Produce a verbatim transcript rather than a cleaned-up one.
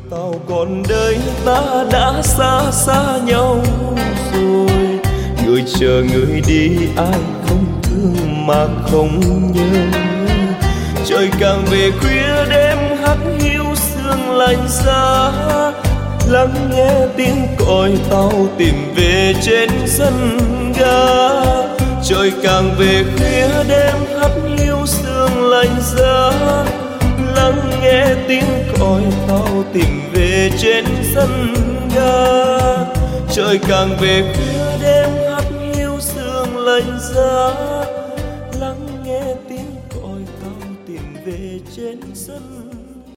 tàu còn đây ta đã xa xa nhau rồi. Người chờ người đi ai không thương mà không nhớ. Trời càng về khuya đêm hắt hiu sương lạnh giá, lắng nghe tiếng còi tàu tìm về trên sân ga. Trời càng về khuya đêm hắt hiu sương lạnh giá, lắng nghe tiếng còi tàu tìm về trên sân ga. Trời càng về khuya đêm hắt hiu sương lạnh giá, lắng nghe tiếng còi tàu tìm về trên sân